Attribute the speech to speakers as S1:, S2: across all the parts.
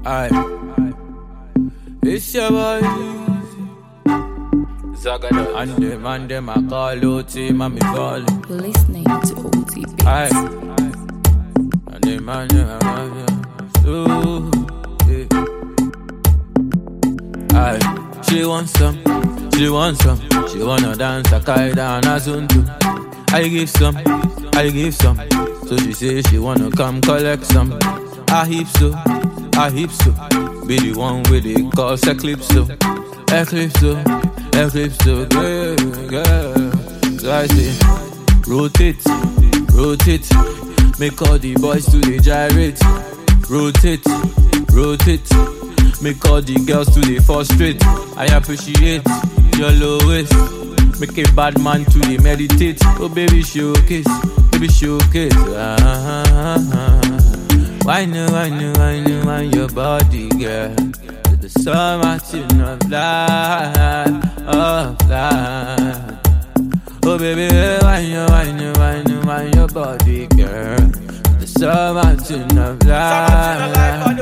S1: It's your boy Zagada. And them I call OT, mommy calling.
S2: You're listening to OT Beats.
S1: And them I She wants some. She wanna dance a kaida and a zuntu. I give some. So she say she wanna come collect some. I heap so. Be the one with the cause Eclipso, girl. So I say, rotate, make all the boys to the gyrate. Rotate, make all the girls to the frustrate. I appreciate your lowest, make a bad man to the meditate. Oh baby showcase. Why no, your body, girl. To the summer tune of life. Oh baby, why no, your body, girl. To the summer tune of life.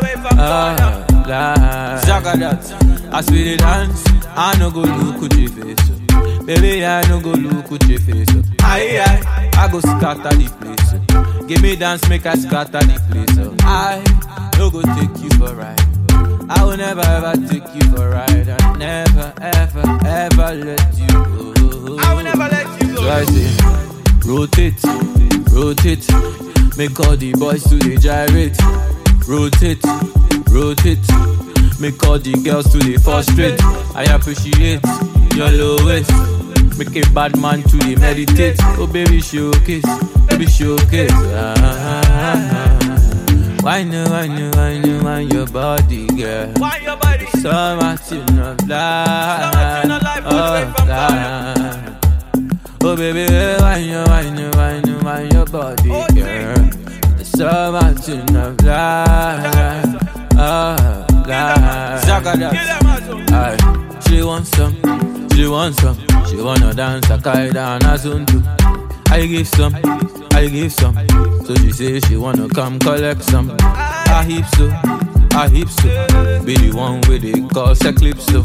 S1: Zagadat, as we dey dance, I no go look at your face. Baby, I no go look at your face. I go scatter the place. Give me dance, make I scatter the place. I no go take you for a ride. I will never ever take you for a ride. I never ever let you go.
S3: I will never let you go.
S1: So I say, rotate, make all the boys to the gyrate. Rotate, make all the girls to the frustrate. I appreciate your lowest, make a bad man to the meditate. Oh baby showcase. Why no, your body, girl.
S3: Why your body?
S1: So much in of life. Oh baby, why your body, girl. So much in of life. She wants some. She wanna dance a kaida and a zuntu. I give some. So she say she wanna come collect some. I heap so. Be the one with the cause Eclipso,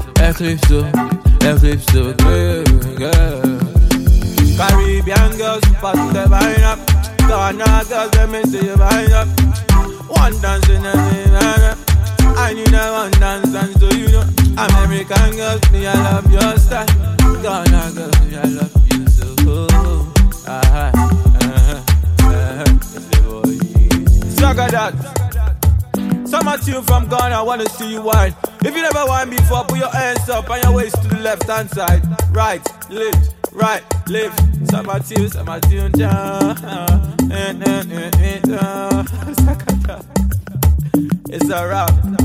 S1: girl.
S3: Caribbean girls, pass the vine up. Ghana girls, let me see you vine up. One dance in a minute. I need a one dance, and so you know. American girls, me I love your style. Ghana girls, me I love you so. Zagadat. Summer tune from Ghana, I wanna see you wine. If you never wine before, put your hands up and your waist to the left hand side. Right, left. Summer tune, down. It's a rap.